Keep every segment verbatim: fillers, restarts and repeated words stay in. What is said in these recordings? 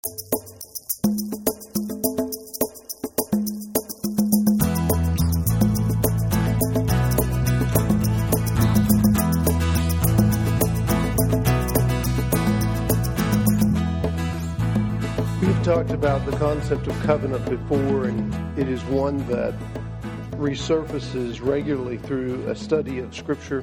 Talked about the concept of covenant before, and it is one that resurfaces regularly through a study of Scripture.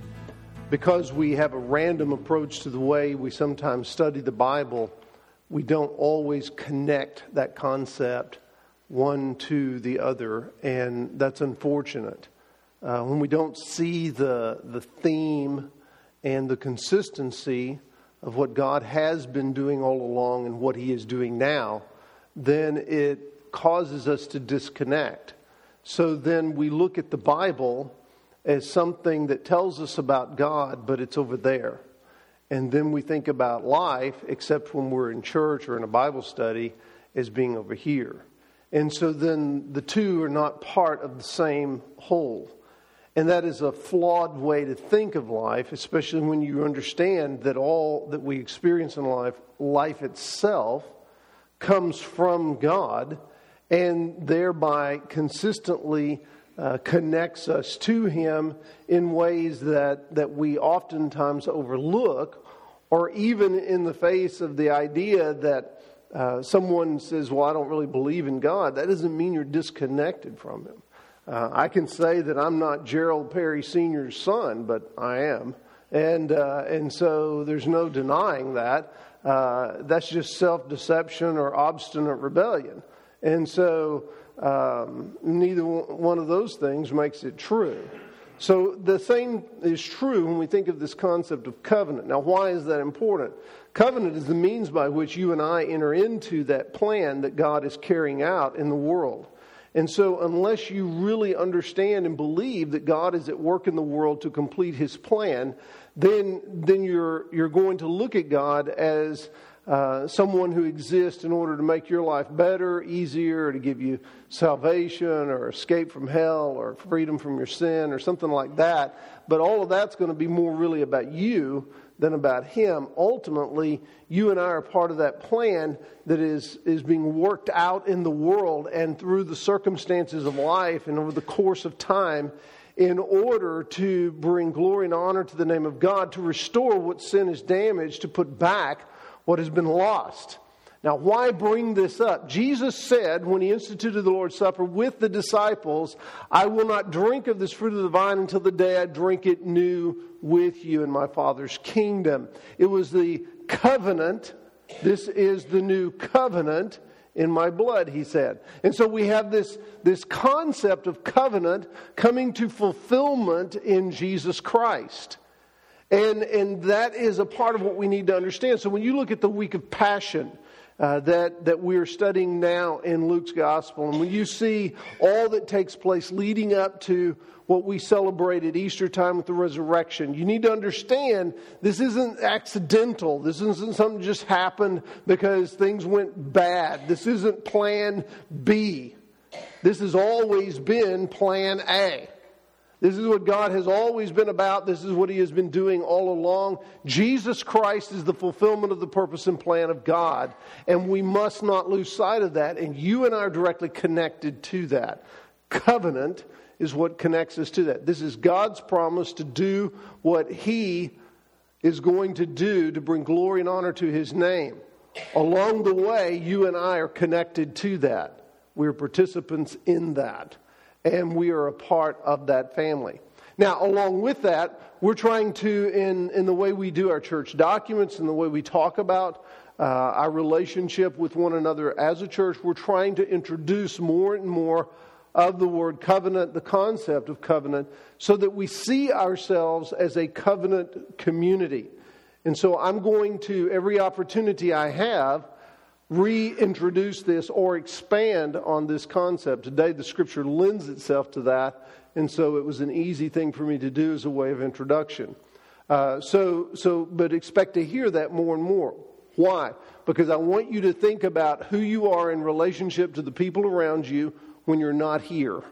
Because we have a random approach to the way we sometimes study the Bible, we don't always connect that concept one to the other, and that's unfortunate. Uh, when we don't see the the theme and the consistency of what God has been doing all along and what He is doing now, then it causes us to disconnect. So then we look at the Bible as something that tells us about God, but it's over there. And then we think about life, except when we're in church or in a Bible study, as being over here. And so then the two are not part of the same whole. And that is a flawed way to think of life, especially when you understand that all that we experience in life, life itself, comes from God and thereby consistently uh, connects us to Him in ways that, that we oftentimes overlook, or even in the face of the idea that uh, someone says, well, I don't really believe in God. That doesn't mean you're disconnected from Him. Uh, I can say that I'm not Gerald Perry Senior's son, but I am. And uh, and so there's no denying that. Uh, that's just self-deception or obstinate rebellion. And so um, neither one of those things makes it true. So the same is true when we think of this concept of covenant. Now, why is that important? Covenant is the means by which you and I enter into that plan that God is carrying out in the world. And so unless you really understand and believe that God is at work in the world to complete His plan, then then you're you're going to look at God as uh, someone who exists in order to make your life better, easier, to give you salvation or escape from hell or freedom from your sin or something like that. But all of that's going to be more really about you than about Him. Ultimately, you and I are part of that plan that is, is being worked out in the world and through the circumstances of life and over the course of time in order to bring glory and honor to the name of God, to restore what sin has damaged, to put back what has been lost. Now, why bring this up? Jesus said when He instituted the Lord's Supper with the disciples, I will not drink of this fruit of the vine until the day I drink it new with you in my Father's kingdom. It was the covenant. This is the new covenant in my blood, He said. And so we have this, this concept of covenant coming to fulfillment in Jesus Christ. And, and that is a part of what we need to understand. So when you look at the week of Passion, Uh, that, that we're studying now in Luke's Gospel. And when you see all that takes place leading up to what we celebrate at Easter time with the resurrection, you need to understand this isn't accidental. This isn't something that just happened because things went bad. This isn't plan B. This has always been plan A. This is what God has always been about. This is what He has been doing all along. Jesus Christ is the fulfillment of the purpose and plan of God. And we must not lose sight of that. And you and I are directly connected to that. Covenant is what connects us to that. This is God's promise to do what He is going to do to bring glory and honor to His name. Along the way, you and I are connected to that. We are participants in that. And we are a part of that family. Now, along with that, we're trying to, in, in the way we do our church documents and the way we talk about uh, our relationship with one another as a church, we're trying to introduce more and more of the word covenant, the concept of covenant, so that we see ourselves as a covenant community. And so I'm going to, every opportunity I have, reintroduce this or expand on this concept. Today the Scripture lends itself to that, and so it was an easy thing for me to do as a way of introduction. Uh, so, so, but expect to hear that more and more. Why? Because I want you to think about who you are in relationship to the people around you when you're not here.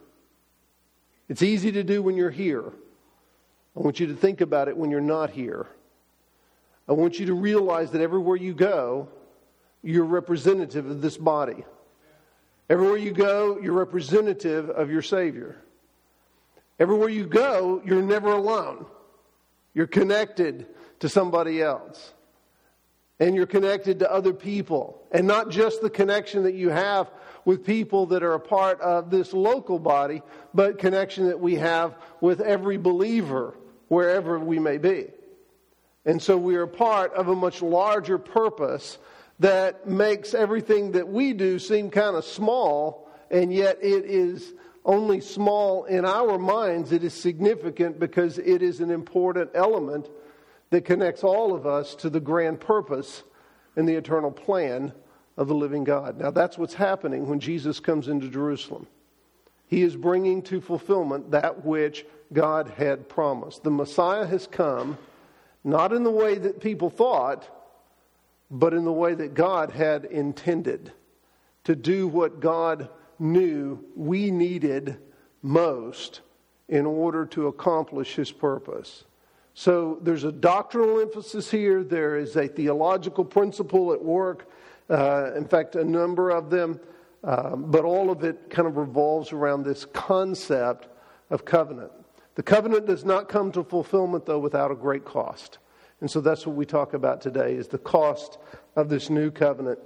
It's easy to do when you're here. I want you to think about it when you're not here. I want you to realize that everywhere you go, you're representative of this body. Everywhere you go, you're representative of your Savior. Everywhere you go, you're never alone. You're connected to somebody else. And you're connected to other people. And not just the connection that you have with people that are a part of this local body, but connection that we have with every believer wherever we may be. And so we are part of a much larger purpose that makes everything that we do seem kind of small, and yet it is only small in our minds. It is significant because it is an important element that connects all of us to the grand purpose and the eternal plan of the living God. Now that's what's happening when Jesus comes into Jerusalem. He is bringing to fulfillment that which God had promised. The Messiah has come, not in the way that people thought, but in the way that God had intended, to do what God knew we needed most in order to accomplish His purpose. So there's a doctrinal emphasis here. There is a theological principle at work. Uh, in fact, a number of them. Uh, but all of it kind of revolves around this concept of covenant. The covenant does not come to fulfillment, though, without a great cost. And so that's what we talk about today, is the cost of this new covenant.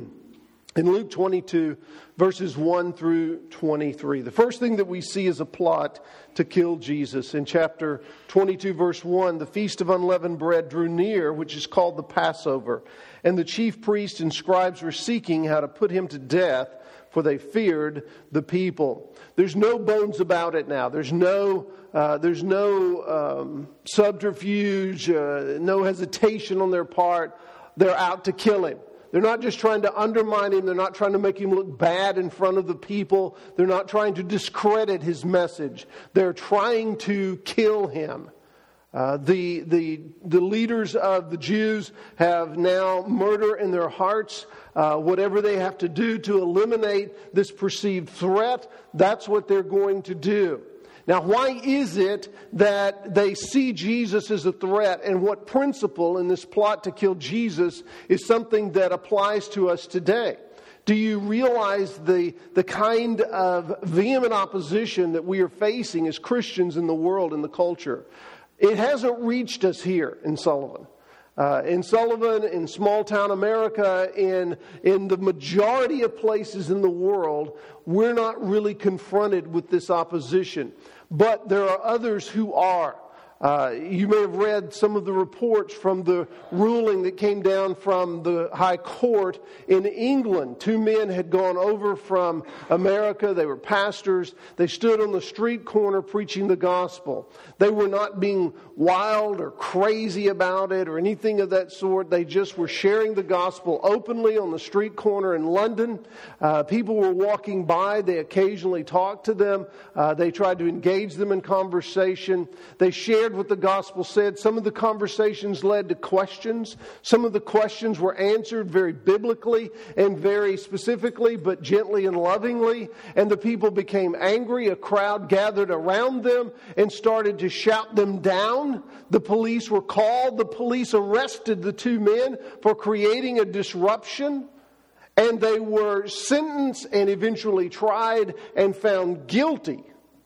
In Luke twenty-two, verses one through twenty-three, the first thing that we see is a plot to kill Jesus. In chapter twenty-two, verse one, the feast of unleavened bread drew near, which is called the Passover. And the chief priests and scribes were seeking how to put him to death, for they feared the people. There's no bones about it now. There's no uh, there's no um, subterfuge, uh, no hesitation on their part. They're out to kill him. They're not just trying to undermine him. They're not trying to make him look bad in front of the people. They're not trying to discredit his message. They're trying to kill him. Uh, the, the, the leaders of the Jews have now murder in their hearts. Uh, whatever they have to do to eliminate this perceived threat, that's what they're going to do. Now, why is it that they see Jesus as a threat, and what principle in this plot to kill Jesus is something that applies to us today? Do you realize the, the kind of vehement opposition that we are facing as Christians in the world, in the culture? It hasn't reached us here in Sullivan. Uh, in Sullivan, in small town America, in, in the majority of places in the world, we're not really confronted with this opposition. But there are others who are. Uh, you may have read some of the reports from the ruling that came down from the High Court in England. Two men had gone over from America. They were pastors. They stood on the street corner preaching the gospel. They were not being wild or crazy about it or anything of that sort. They just were sharing the gospel openly on the street corner in London. Uh, people were walking by. They occasionally talked to them. Uh, they tried to engage them in conversation. They shared what the gospel said. Some of the conversations led to questions. Some of the questions were answered very biblically and very specifically, but gently and lovingly. And the people became angry. A crowd gathered around them and started to shout them down. The police were called. The police arrested the two men for creating a disruption. And they were sentenced and eventually tried and found guilty.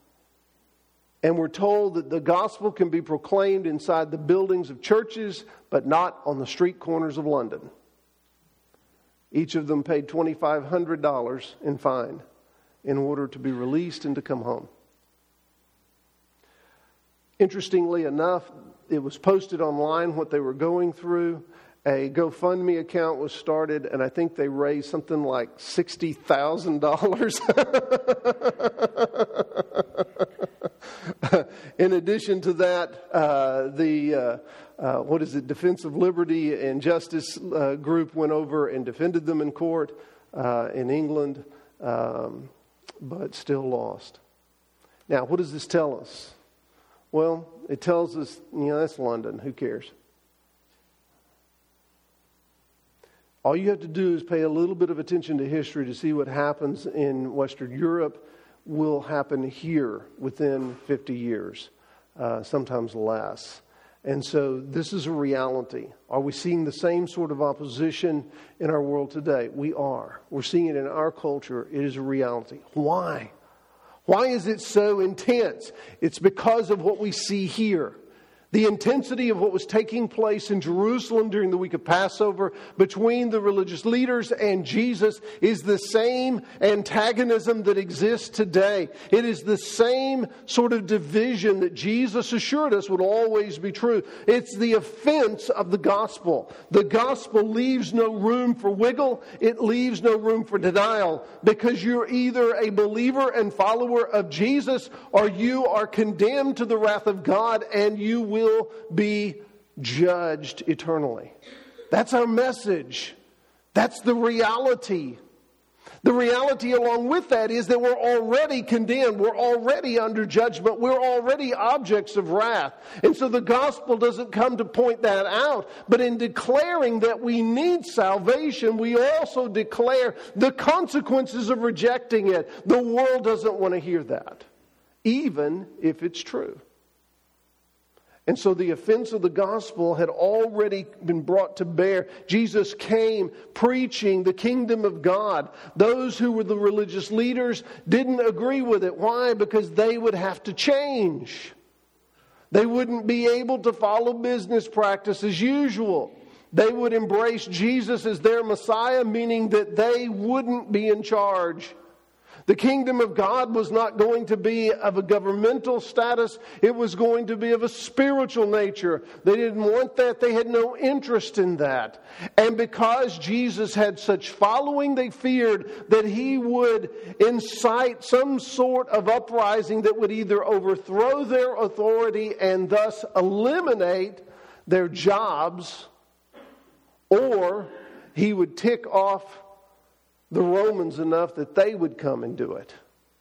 And we're told that the gospel can be proclaimed inside the buildings of churches, but not on the street corners of London. Each of them paid two thousand five hundred dollars in fine in order to be released and to come home. Interestingly enough, it was posted online what they were going through. A GoFundMe account was started, and I think they raised something like sixty thousand dollars. In addition to that, uh, the, uh, uh, what is it, Defense of Liberty and Justice uh, group went over and defended them in court uh, in England, um, but still lost. Now, what does this tell us? Well, it tells us, you know, that's London. Who cares? All you have to do is pay a little bit of attention to history to see what happens in Western Europe will happen here within fifty years, uh, sometimes less. And so this is a reality. Are we seeing the same sort of opposition in our world today? We are. We're seeing it in our culture. It is a reality. Why? Why is it so intense? It's because of what we see here. The intensity of what was taking place in Jerusalem during the week of Passover between the religious leaders and Jesus is the same antagonism that exists today. It is the same sort of division that Jesus assured us would always be true. It's the offense of the gospel. The gospel leaves no room for wiggle. It leaves no room for denial, because you're either a believer and follower of Jesus, or you are condemned to the wrath of God, and you will will be judged eternally. That's our message. That's the reality. The reality along with that is that we're already condemned. We're already under judgment. We're already objects of wrath. And so the gospel doesn't come to point that out. But in declaring that we need salvation, we also declare the consequences of rejecting it. The world doesn't want to hear that, even if it's true. And so the offense of the gospel had already been brought to bear. Jesus came preaching the kingdom of God. Those who were the religious leaders didn't agree with it. Why? Because they would have to change. They wouldn't be able to follow business practice as usual. They would embrace Jesus as their Messiah, meaning that they wouldn't be in charge. The kingdom of God was not going to be of a governmental status. It was going to be of a spiritual nature. They didn't want that. They had no interest in that. And because Jesus had such following, they feared that he would incite some sort of uprising that would either overthrow their authority and thus eliminate their jobs, or he would tick off the Romans enough that they would come and do it.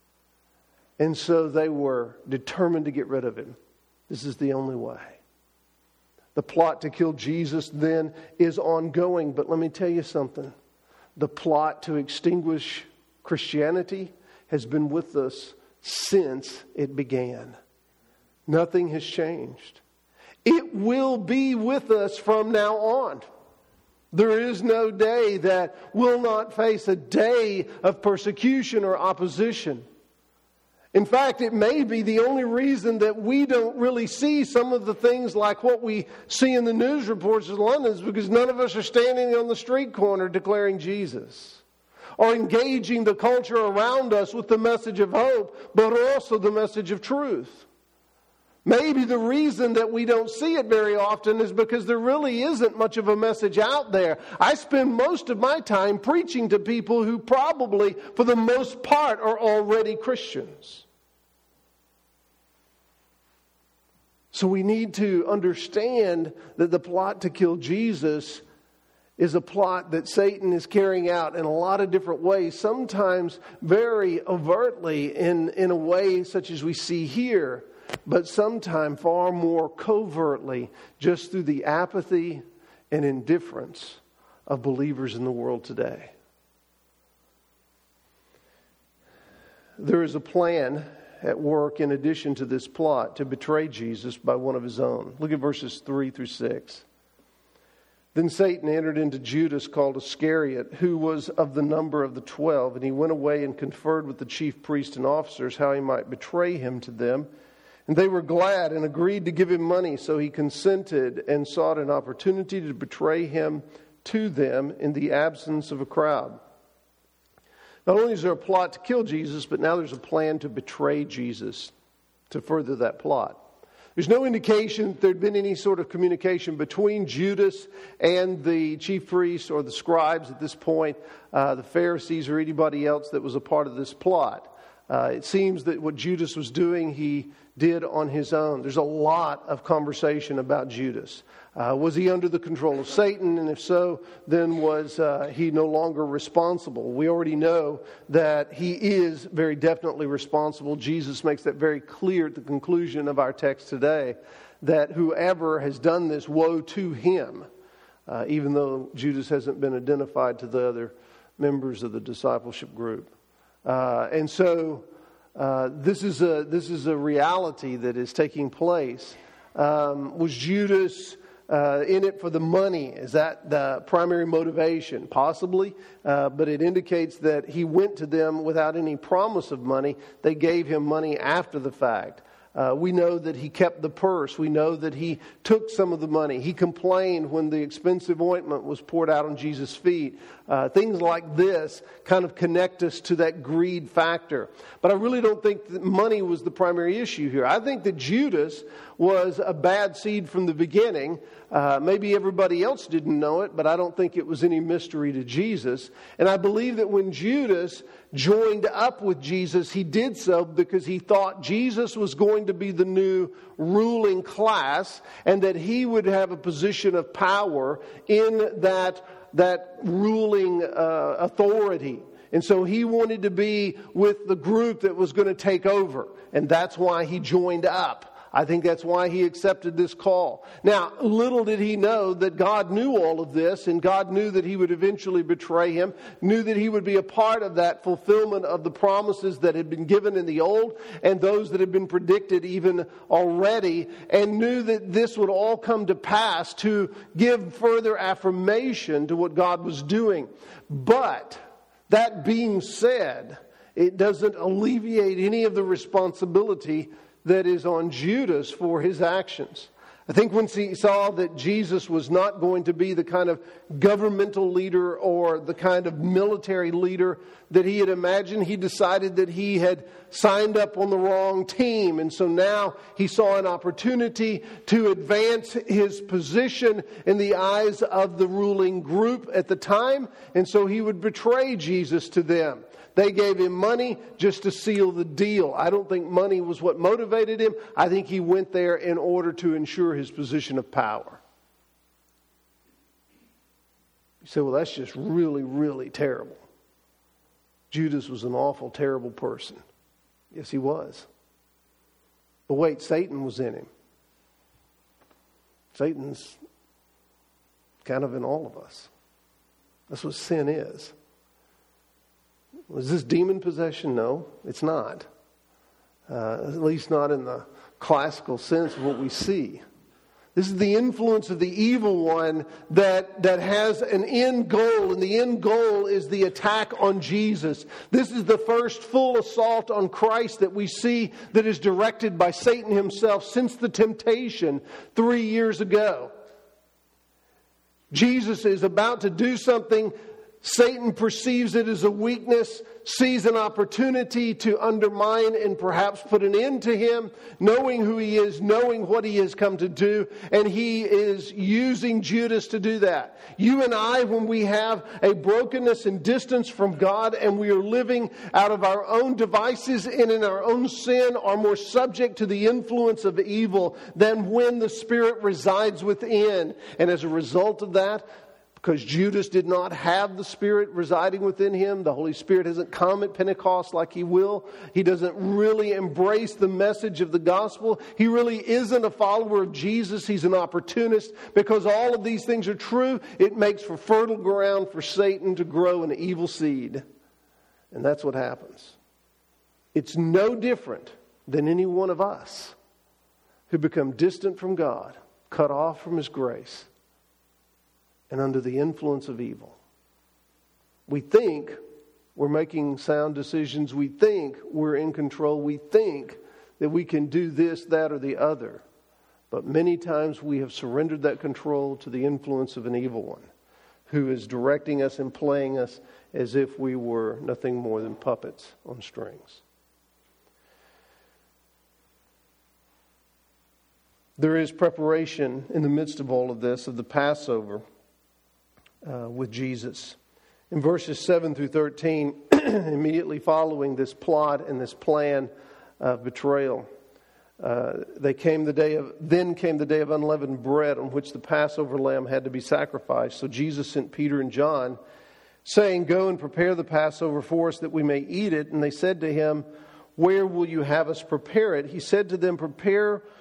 And so they were determined to get rid of him. This is the only way. The plot to kill Jesus then is ongoing. But let me tell you something. The plot to extinguish Christianity has been with us since it began. Nothing has changed. It will be with us from now on. There is no day that will not face a day of persecution or opposition. In fact, it may be the only reason that we don't really see some of the things like what we see in the news reports in London is because none of us are standing on the street corner declaring Jesus, or engaging the culture around us with the message of hope, but also the message of truth. Maybe the reason that we don't see it very often is because there really isn't much of a message out there. I spend most of my time preaching to people who probably, for the most part, are already Christians. So we need to understand that the plot to kill Jesus is a plot that Satan is carrying out in a lot of different ways, sometimes very overtly in, in a way such as we see here, but sometimes far more covertly, just through the apathy and indifference of believers in the world today. There is a plan at work in addition to this plot to betray Jesus by one of his own. Look at verses three through six. Then Satan entered into Judas, called Iscariot, who was of the number of the twelve, and he went away and conferred with the chief priests and officers how he might betray him to them. And they were glad and agreed to give him money, so he consented and sought an opportunity to betray him to them in the absence of a crowd. Not only is there a plot to kill Jesus, but now there's a plan to betray Jesus to further that plot. There's no indication that there'd been any sort of communication between Judas and the chief priests or the scribes at this point, uh, the Pharisees or anybody else that was a part of this plot. Uh, it seems that what Judas was doing, he did on his own. There's a lot of conversation about Judas. Uh, was he under the control of Satan? And if so, then was uh, he no longer responsible? We already know that he is very definitely responsible. Jesus makes that very clear at the conclusion of our text today, that whoever has done this, woe to him, uh, even though Judas hasn't been identified to the other members of the discipleship group. Uh, and so uh, this is a this is a reality that is taking place. Um, was Judas uh, in it for the money? Is that the primary motivation? Possibly, uh, but it indicates that he went to them without any promise of money. They gave him money after the fact. Uh, we know that he kept the purse. We know that he took some of the money. He complained when the expensive ointment was poured out on Jesus' feet. Uh, things like this kind of connect us to that greed factor. But I really don't think that money was the primary issue here. I think that Judas was a bad seed from the beginning. Uh, maybe everybody else didn't know it, but I don't think it was any mystery to Jesus. And I believe that when Judas joined up with Jesus, he did so because he thought Jesus was going to be the new ruling class and that he would have a position of power in that, that ruling uh, authority. And so he wanted to be with the group that was going to take over. And that's why he joined up. I think that's why he accepted this call. Now, little did he know that God knew all of this, and God knew that he would eventually betray him, knew that he would be a part of that fulfillment of the promises that had been given in the old and those that had been predicted even already, and knew that this would all come to pass to give further affirmation to what God was doing. But that being said, it doesn't alleviate any of the responsibility that is on Judas for his actions. I think when he saw that Jesus was not going to be the kind of governmental leader or the kind of military leader that he had imagined, he decided that he had signed up on the wrong team. And so now he saw an opportunity to advance his position in the eyes of the ruling group at the time. And so he would betray Jesus to them. They gave him money just to seal the deal. I don't think money was what motivated him. I think he went there in order to ensure his position of power. You say, well, that's just really, really terrible. Judas was an awful, terrible person. Yes, he was. But wait, Satan was in him. Satan's kind of in all of us. That's what sin is. Was this demon possession? No, it's not. Uh, at least not in the classical sense of what we see. This is the influence of the evil one that, that has an end goal, and the end goal is the attack on Jesus. This is the first full assault on Christ that we see that is directed by Satan himself since the temptation three years ago. Jesus is about to do something. Satan perceives it as a weakness, sees an opportunity to undermine and perhaps put an end to him, knowing who he is, knowing what he has come to do, and he is using Judas to do that. You and I, when we have a brokenness and distance from God and we are living out of our own devices and in our own sin, are more subject to the influence of evil than when the Spirit resides within. And as a result of that, because Judas did not have the Spirit residing within him. The Holy Spirit hasn't come at Pentecost like he will. He doesn't really embrace the message of the gospel. He really isn't a follower of Jesus. He's an opportunist. Because all of these things are true, it makes for fertile ground for Satan to grow an evil seed. And that's what happens. It's no different than any one of us who become distant from God, cut off from His grace, and under the influence of evil. We think we're making sound decisions. We think we're in control. We think that we can do this, that, or the other. But many times we have surrendered that control to the influence of an evil one who is directing us and playing us as if we were nothing more than puppets on strings. There is preparation in the midst of all of this, of the Passover, Uh, with Jesus. In verses seven through thirteen, immediately following this plot and this plan of betrayal, uh, they came the day of then came the day of unleavened bread, on which the Passover lamb had to be sacrificed. So Jesus sent Peter and John, saying, "Go and prepare the Passover for us, that we may eat it." And they said to him, "Where will you have us prepare it?" He said to them, "Prepare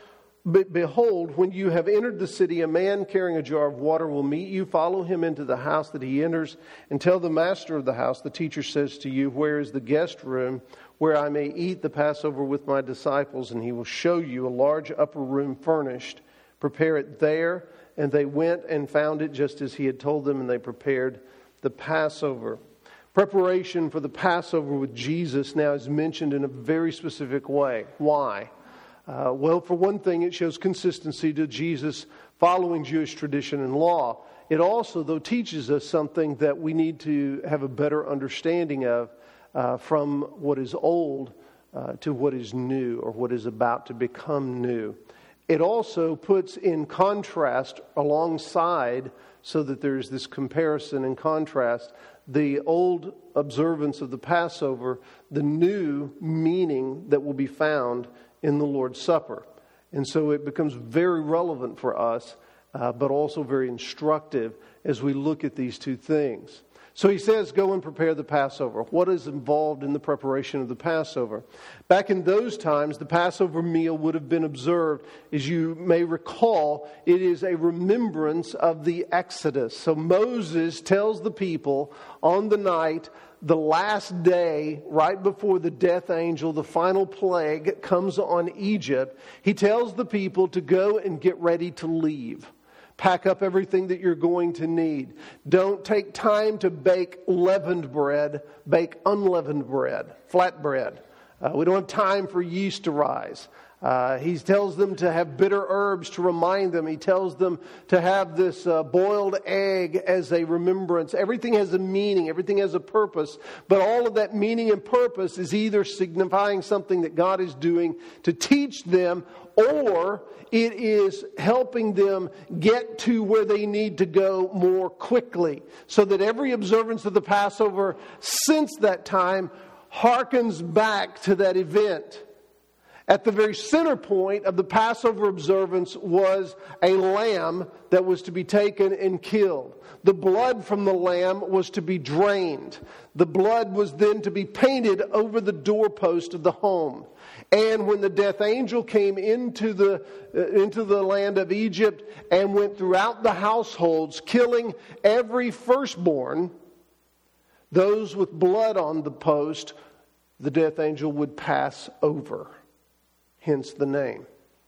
But behold, when you have entered the city, a man carrying a jar of water will meet you. Follow him into the house that he enters, and tell the master of the house, the teacher says to you, where is the guest room where I may eat the Passover with my disciples? And he will show you a large upper room furnished. Prepare it there. And they went and found it just as he had told them, and they prepared the Passover. Preparation for the Passover with Jesus now is mentioned in a very specific way. Why? Uh, well, for one thing, it shows consistency to Jesus following Jewish tradition and law. It also, though, teaches us something that we need to have a better understanding of uh, from what is old uh, to what is new, or what is about to become new. It also puts in contrast alongside, so that there's this comparison and contrast, the old observance of the Passover, the new meaning that will be found in the Lord's Supper. And so it becomes very relevant for us, uh, but also very instructive as we look at these two things. So he says, go and prepare the Passover. What is involved in the preparation of the Passover? Back in those times, the Passover meal would have been observed. As you may recall, it is a remembrance of the Exodus. So Moses tells the people on the night, the last day, right before the death angel, the final plague comes on Egypt, he tells the people to go and get ready to leave. Pack up everything that you're going to need. Don't take time to bake leavened bread. Bake unleavened bread, flat bread. Uh, we don't have time for yeast to rise. Uh, he tells them to have bitter herbs to remind them. He tells them to have this uh, boiled egg as a remembrance. Everything has a meaning. Everything has a purpose. But all of that meaning and purpose is either signifying something that God is doing to teach them, or it is helping them get to where they need to go more quickly. So that every observance of the Passover since that time harkens back to that event. At the very center point of the Passover observance was a lamb that was to be taken and killed. The blood from the lamb was to be drained. The blood was then to be painted over the doorpost of the home. And when the death angel came into the uh, into the land of Egypt and went throughout the households, killing every firstborn, those with blood on the post, the death angel would pass over. Hence the name.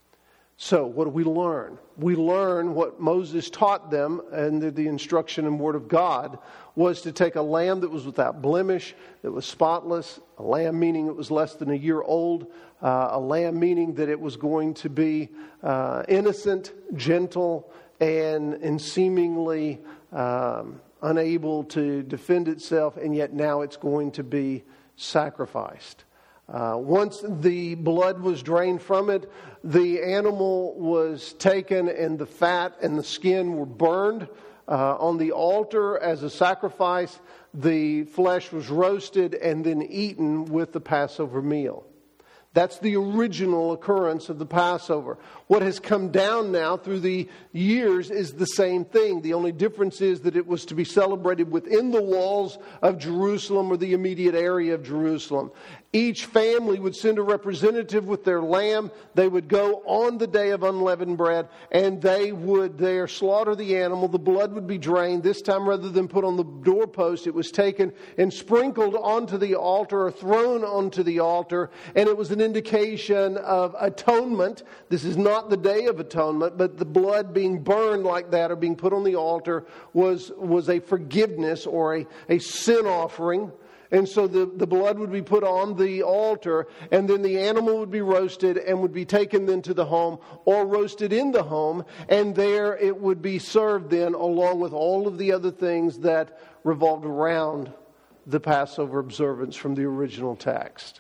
So what do we learn? We learn what Moses taught them, and the, the instruction and word of God was to take a lamb that was without blemish, that was spotless, a lamb meaning it was less than a year old, uh, a lamb meaning that it was going to be uh, innocent, gentle, and, and seemingly um, unable to defend itself, and yet now it's going to be sacrificed. Uh, once the blood was drained from it, the animal was taken and the fat and the skin were burned uh, on the altar as a sacrifice. The flesh was roasted and then eaten with the Passover meal. That's the original occurrence of the Passover. What has come down now through the years is the same thing. The only difference is that it was to be celebrated within the walls of Jerusalem or the immediate area of Jerusalem. Each family would send a representative with their lamb. They would go on the day of unleavened bread, and they would there slaughter the animal. The blood would be drained. This time, rather than put on the doorpost, it was taken and sprinkled onto the altar or thrown onto the altar. And it was an indication of atonement. This is not the Day of Atonement, but the blood being burned like that or being put on the altar was, was a forgiveness or a, a sin offering. And so the, the blood would be put on the altar, and then the animal would be roasted and would be taken then to the home or roasted in the home, and there it would be served then along with all of the other things that revolved around the Passover observance from the original text.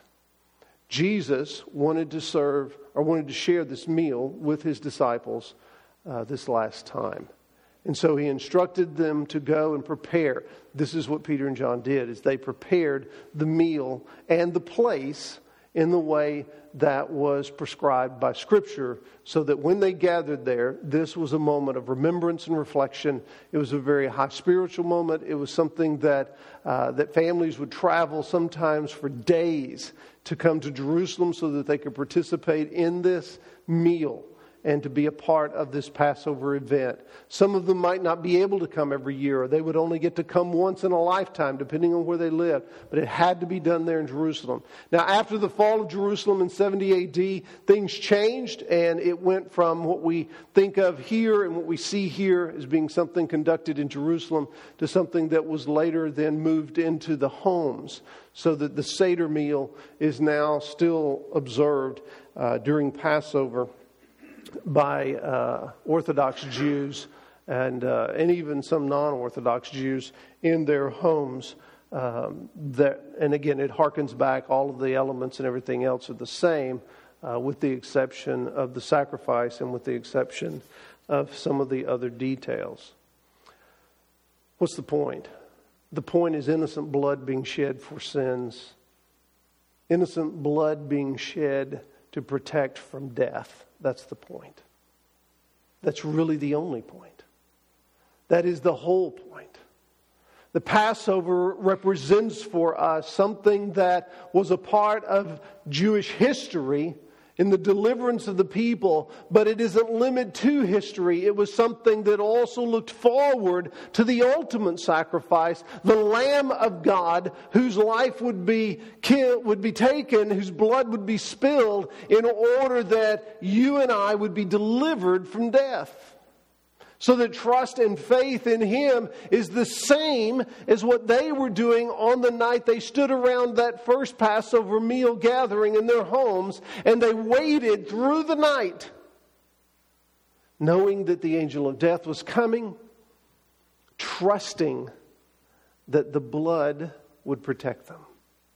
Jesus wanted to serve or wanted to share this meal with his disciples uh, this last time. And so he instructed them to go and prepare. This is what Peter and John did, is they prepared the meal and the place in the way that was prescribed by Scripture, so that when they gathered there, this was a moment of remembrance and reflection. It was a very high spiritual moment. It was something that uh, that families would travel sometimes for days to come to Jerusalem so that they could participate in this meal. and to be a part of this Passover event. Some of them might not be able to come every year, or they would only get to come once in a lifetime, depending on where they lived. But it had to be done there in Jerusalem. Now, after the fall of Jerusalem in seventy A D, things changed, and it went from what we think of here and what we see here as being something conducted in Jerusalem to something that was later then moved into the homes, so that the Seder meal is now still observed uh, during Passover by uh, Orthodox Jews and uh, and even some non-Orthodox Jews in their homes. Um, that and again, it harkens back. All of the elements and everything else are the same, uh, with the exception of the sacrifice and with the exception of some of the other details. What's the point? The point is innocent blood being shed for sins. Innocent blood being shed to protect from death. That's the point. That's really the only point. That is the whole point. The Passover represents for us something that was a part of Jewish history in the deliverance of the people, but it isn't limited to history. It was something that also looked forward to the ultimate sacrifice, the Lamb of God, whose life would be killed, would be taken, whose blood would be spilled in order that you and I would be delivered from death. So that trust and faith in Him is the same as what they were doing on the night they stood around that first Passover meal gathering in their homes, and they waited through the night, knowing that the angel of death was coming, trusting that the blood would protect them.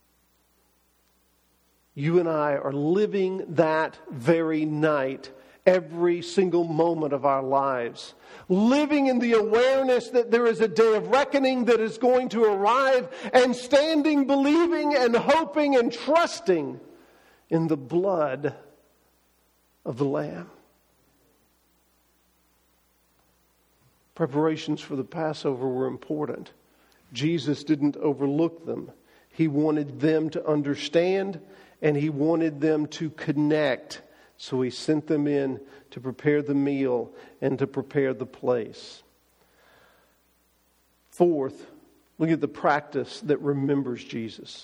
You and I are living that very night every single moment of our lives. Living in the awareness that there is a day of reckoning that is going to arrive, and standing, believing and hoping and trusting in the blood of the Lamb. Preparations for the Passover were important. Jesus didn't overlook them. He wanted them to understand, and He wanted them to connect. So He sent them in to prepare the meal and to prepare the place. Fourth, look at the practice that remembers Jesus.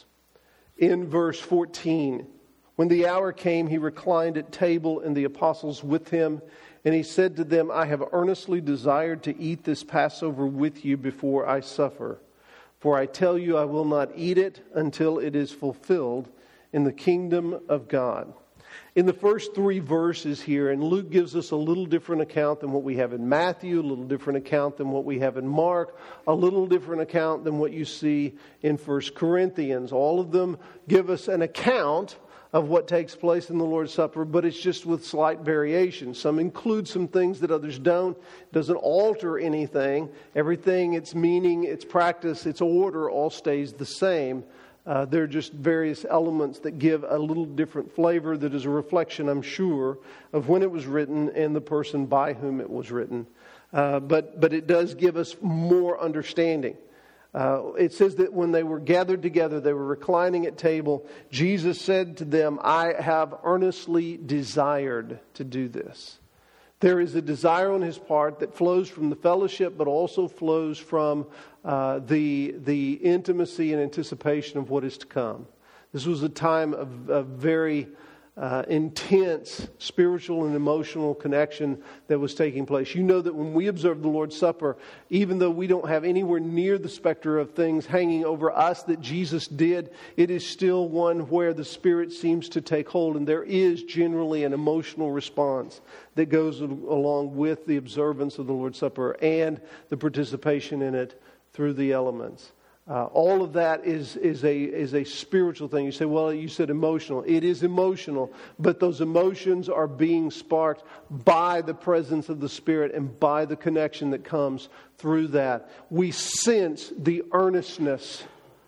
In verse fourteen, when the hour came, He reclined at table and the apostles with Him. And He said to them, I have earnestly desired to eat this Passover with you before I suffer. For I tell you, I will not eat it until it is fulfilled in the kingdom of God. In the first three verses here, and Luke gives us a little different account than what we have in Matthew, a little different account than what we have in Mark, a little different account than what you see in First Corinthians. All of them give us an account of what takes place in the Lord's Supper, but it's just with slight variation. Some include some things that others don't. It doesn't alter anything. Everything, its meaning, its practice, its order, all stays the same. Uh, there are just various elements that give a little different flavor that is a reflection, I'm sure, of when it was written and the person by whom it was written. Uh, but, but it does give us more understanding. Uh, it says that when they were gathered together, they were reclining at table. Jesus said to them, I have earnestly desired to do this. There is a desire on His part that flows from the fellowship, but also flows from uh, the the intimacy and anticipation of what is to come. This was a time of, of very uh, intense spiritual and emotional connection that was taking place. You know that when we observe the Lord's Supper, even though we don't have anywhere near the specter of things hanging over us that Jesus did, it is still one where the Spirit seems to take hold, and there is generally an emotional response that goes along with the observance of the Lord's Supper and the participation in it through the elements. Uh, all of that is is a is a spiritual thing. You say, well, you said emotional. It is emotional, but those emotions are being sparked by the presence of the Spirit and by the connection that comes through that. We sense the earnestness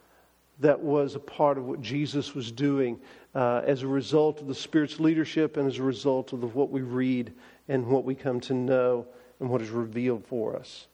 that was a part of what Jesus was doing uh, as a result of the Spirit's leadership and as a result of the, what we read and what we come to know and what is revealed for us.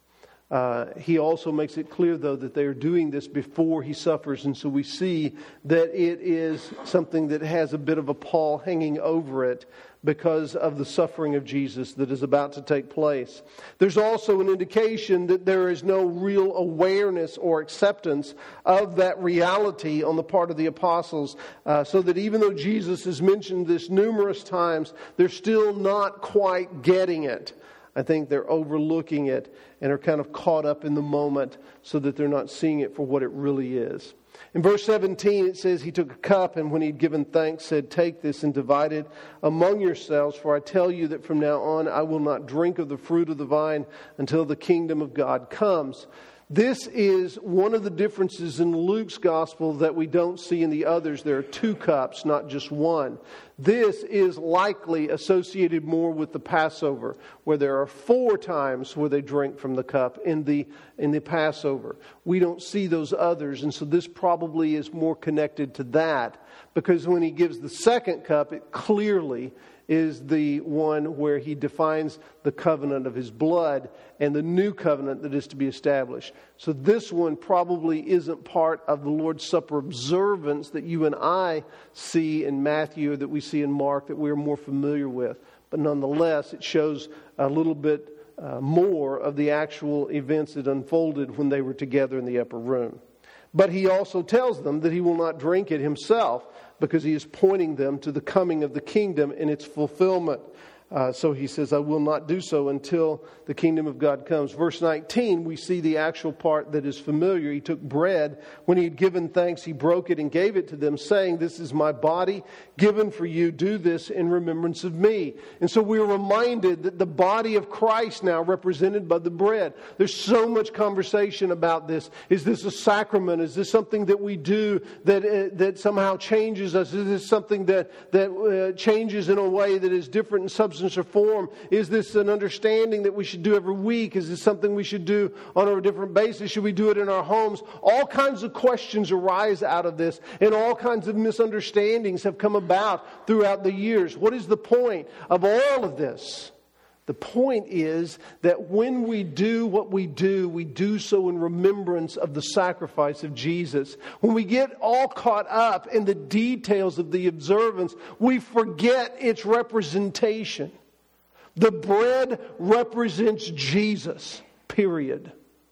Uh, he also makes it clear, though, that they are doing this before he suffers. And so we see that it is something that has a bit of a pall hanging over it because of the suffering of Jesus that is about to take place. There's also an indication that there is no real awareness or acceptance of that reality on the part of the apostles, uh, so that even though Jesus has mentioned this numerous times, they're still not quite getting it. I think they're overlooking it and are kind of caught up in the moment so that they're not seeing it for what it really is. In verse seventeen, it says, he took a cup and when he'd given thanks, said, take this and divide it among yourselves, for I tell you that from now on I will not drink of the fruit of the vine until the kingdom of God comes. This is one of the differences in Luke's gospel that we don't see in the others. There are two cups, not just one. This is likely associated more with the Passover, where there are four times where they drink from the cup in the in the Passover. We don't see those others, and so this probably is more connected to that, because when he gives the second cup, it clearly is the one where he defines the covenant of his blood and the new covenant that is to be established. So this one probably isn't part of the Lord's Supper observance that you and I see in Matthew, that we see in Mark, that we're more familiar with. But nonetheless, it shows a little bit uh, more of the actual events that unfolded when they were together in the upper room. But he also tells them that he will not drink it himself, because he is pointing them to the coming of the kingdom and its fulfillment. Uh, so he says, I will not do so until the kingdom of God comes. Verse nineteen, we see the actual part that is familiar. He took bread. When he had given thanks, he broke it and gave it to them, saying, this is my body given for you. Do this in remembrance of me. And so we're reminded that the body of Christ now represented by the bread. There's so much conversation about this. Is this a sacrament? Is this something that we do that uh, that somehow changes us? Is this something that, that uh, changes in a way that is different in substance or form? Is this an understanding that we should do every week? Is this something we should do on a different basis? Should we do it in our homes? All kinds of questions arise out of this, and all kinds of misunderstandings have come about throughout the years. What is the point of all of this? The point is that when we do what we do, we do so in remembrance of the sacrifice of Jesus. When we get all caught up in the details of the observance, we forget its representation. The bread represents Jesus, period.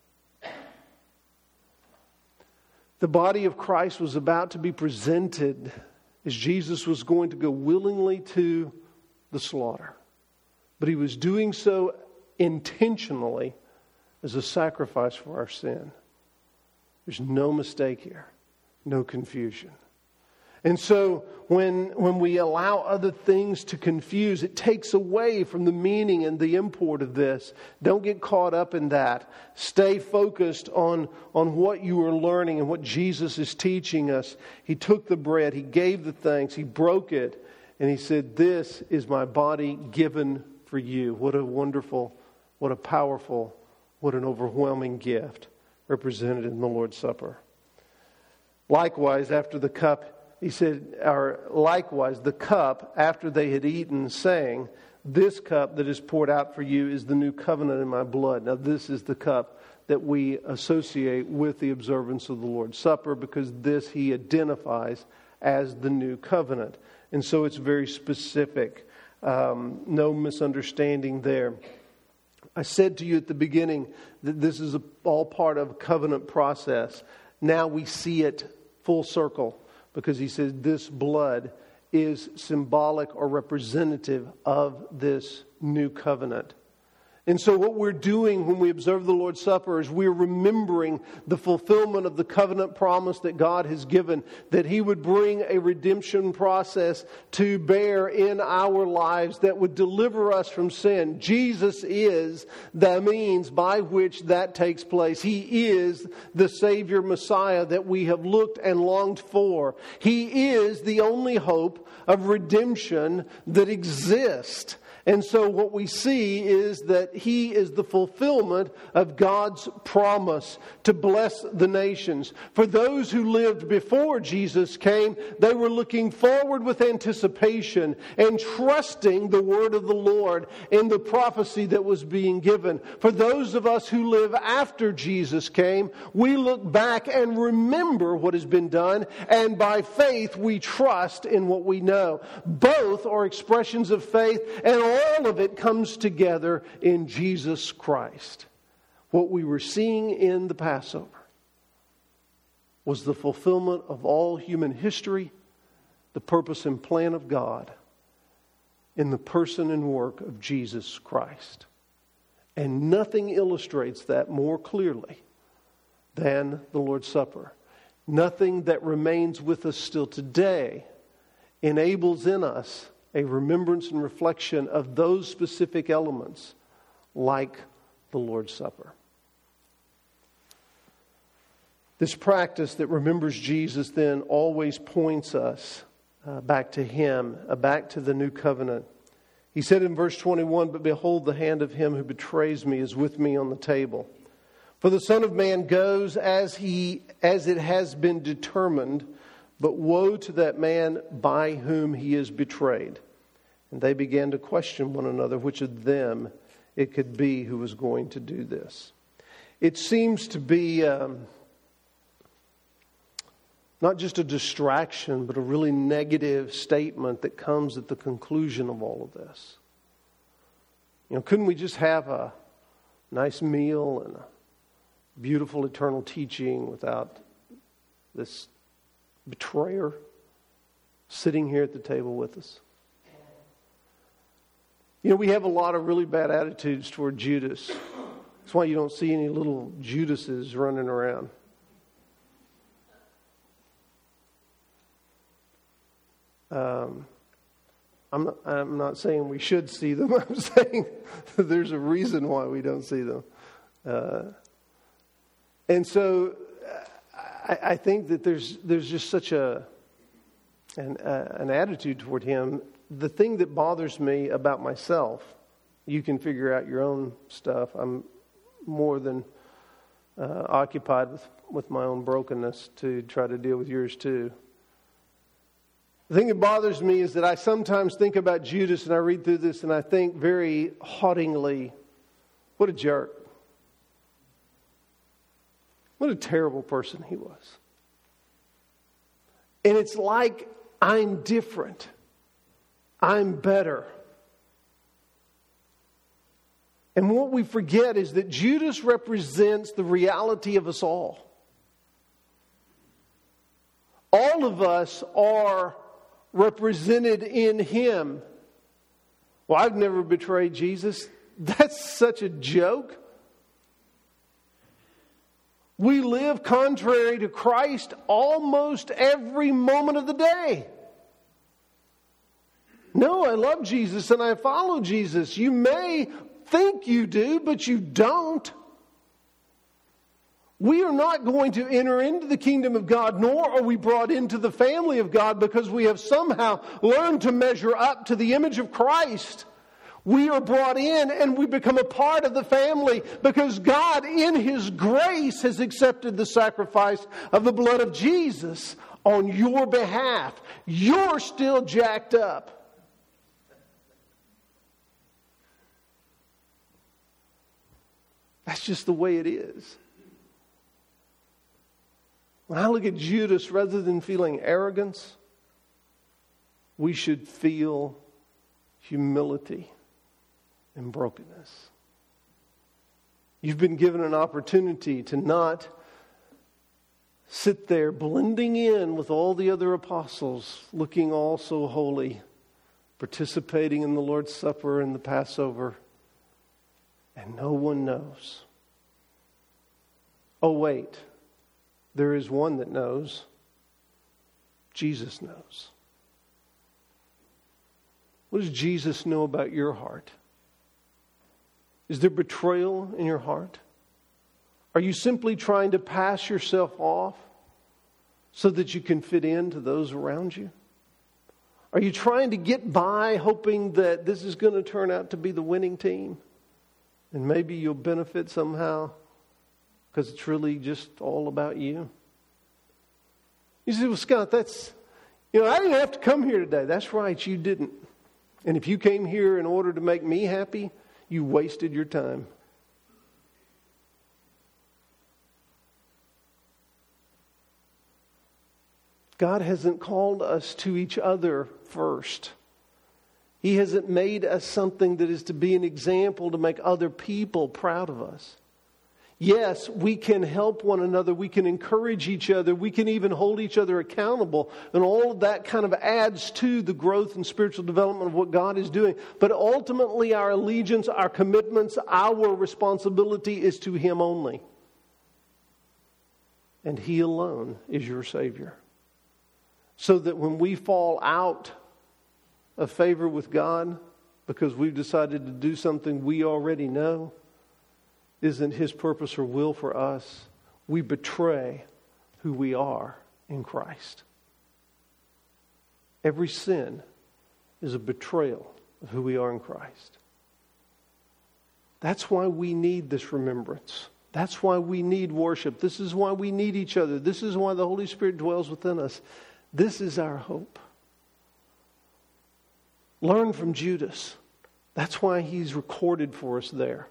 The body of Christ was about to be presented as Jesus was going to go willingly to the slaughter. But he was doing so intentionally as a sacrifice for our sin. There's no mistake here. No confusion. And so when, when we allow other things to confuse, it takes away from the meaning and the import of this. Don't get caught up in that. Stay focused on, on what you are learning and what Jesus is teaching us. He took the bread. He gave the thanks. He broke it. And he said, this is my body given for you. What a wonderful, what a powerful, what an overwhelming gift represented in the Lord's Supper. Likewise, after the cup, he said, or likewise, the cup, after they had eaten, saying, this cup that is poured out for you is the new covenant in my blood. Now, this is the cup that we associate with the observance of the Lord's Supper, because this he identifies as the new covenant. And so it's very specific. Um, no misunderstanding there. I said to you at the beginning that this is a, all part of a covenant process. Now we see it full circle, because he says this blood is symbolic or representative of this new covenant. And so what we're doing when we observe the Lord's Supper is we're remembering the fulfillment of the covenant promise that God has given, that he would bring a redemption process to bear in our lives that would deliver us from sin. Jesus is the means by which that takes place. He is the Savior Messiah that we have looked and longed for. He is the only hope of redemption that exists. And so what we see is that He is the fulfillment of God's promise to bless the nations. For those who lived before Jesus came, they were looking forward with anticipation and trusting the word of the Lord in the prophecy that was being given. For those of us who live after Jesus came, we look back and remember what has been done, and by faith we trust in what we know. Both are expressions of faith, and all of it comes together in Jesus Christ. What we were seeing in the Passover was the fulfillment of all human history, the purpose and plan of God in the person and work of Jesus Christ. And nothing illustrates that more clearly than the Lord's Supper. Nothing that remains with us still today enables in us a remembrance and reflection of those specific elements like the Lord's Supper. This practice that remembers Jesus then always points us uh, back to Him, uh, back to the new covenant. He said in verse twenty-one, "But behold, the hand of him who betrays me is with me on the table. For the Son of Man goes as he as it has been determined, but woe to that man by whom he is betrayed." And they began to question one another which of them it could be who was going to do this. It seems to be um, not just a distraction, but a really negative statement that comes at the conclusion of all of this. You know, couldn't we just have a nice meal and a beautiful eternal teaching without this betrayer sitting here at the table with us? You know, we have a lot of really bad attitudes toward Judas. That's why you don't see any little Judases running around. Um, I'm not, I'm not saying we should see them. I'm saying there's a reason why we don't see them. Uh, and so I, I think that there's there's just such a an, uh, an attitude toward him. The thing that bothers me about myself, you can figure out your own stuff. I'm more than uh, occupied with, with my own brokenness to try to deal with yours too. The thing that bothers me is that I sometimes think about Judas, and I read through this and I think very hauntingly, what a jerk. What a terrible person he was. And it's like, I'm different. I'm better. And what we forget is that Judas represents the reality of us all. All of us are represented in him. Well, I've never betrayed Jesus. That's such a joke. We live contrary to Christ almost every moment of the day. No, I love Jesus and I follow Jesus. You may think you do, but you don't. We are not going to enter into the kingdom of God, nor are we brought into the family of God because we have somehow learned to measure up to the image of Christ. We are brought in and we become a part of the family because God, in His grace, has accepted the sacrifice of the blood of Jesus on your behalf. You're still jacked up. That's just the way it is. When I look at Judas, rather than feeling arrogance, we should feel humility and brokenness. You've been given an opportunity to not sit there blending in with all the other apostles, looking all so holy, participating in the Lord's Supper and the Passover, and no one knows. Oh, wait. There is one that knows. Jesus knows. What does Jesus know about your heart? Is there betrayal in your heart? Are you simply trying to pass yourself off so that you can fit into those around you? Are you trying to get by hoping that this is going to turn out to be the winning team? And maybe you'll benefit somehow because it's really just all about you? You say, well, Scott, that's, you know, I didn't have to come here today. That's right, you didn't. And if you came here in order to make me happy, you wasted your time. God hasn't called us to each other first. He hasn't made us something that is to be an example to make other people proud of us. Yes, we can help one another. We can encourage each other. We can even hold each other accountable. And all of that kind of adds to the growth and spiritual development of what God is doing. But ultimately, our allegiance, our commitments, our responsibility is to Him only. And He alone is your Savior. So that when we fall out of favor with God because we've decided to do something we already know isn't His purpose or will for us, we betray who we are in Christ. Every sin is a betrayal of who we are in Christ. That's why we need this remembrance. That's why we need worship. This is why we need each other. This is why the Holy Spirit dwells within us. This is our hope. Learn from Judas. That's why he's recorded for us there.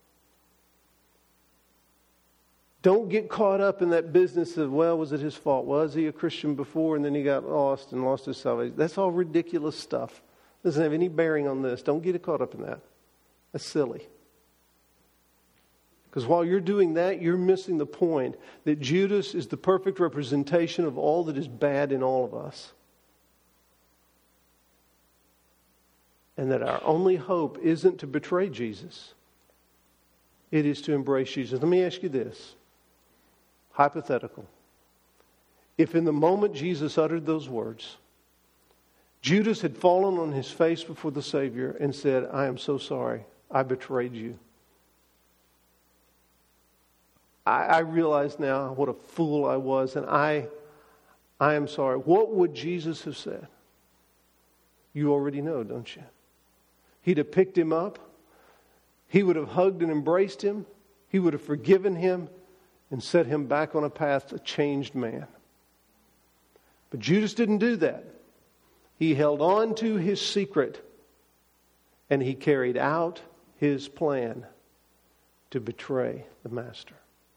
Don't get caught up in that business of, well, was it his fault? Was he a Christian before and then he got lost and lost his salvation? That's all ridiculous stuff. Doesn't have any bearing on this. Don't get caught up in that. That's silly. Because while you're doing that, you're missing the point that Judas is the perfect representation of all that is bad in all of us. And that our only hope isn't to betray Jesus. It is to embrace Jesus. Let me ask you this. Hypothetical. If in the moment Jesus uttered those words, Judas had fallen on his face before the Savior and said, I am so sorry. I betrayed you. I, I realize now what a fool I was, and I, I am sorry. What would Jesus have said? You already know, don't you? He'd have picked him up. He would have hugged and embraced him. He would have forgiven him and set him back on a path, a changed man. But Judas didn't do that. He held on to his secret and he carried out his plan to betray the Master.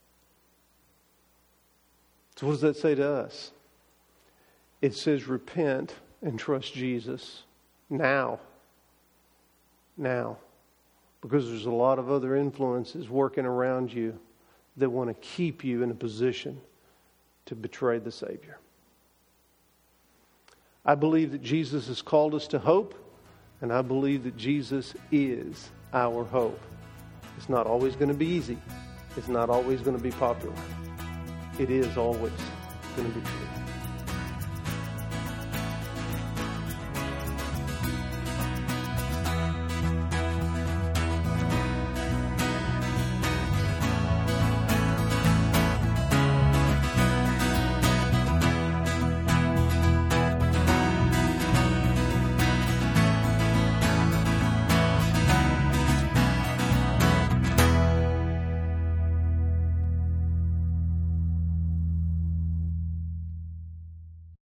So what does that say to us? It says repent and trust Jesus now. Now. Because there's a lot of other influences working around you that want to keep you in a position to betray the Savior. I believe that Jesus has called us to hope, and I believe that Jesus is our hope. It's not always going to be easy. It's not always going to be popular. It is always going to be true.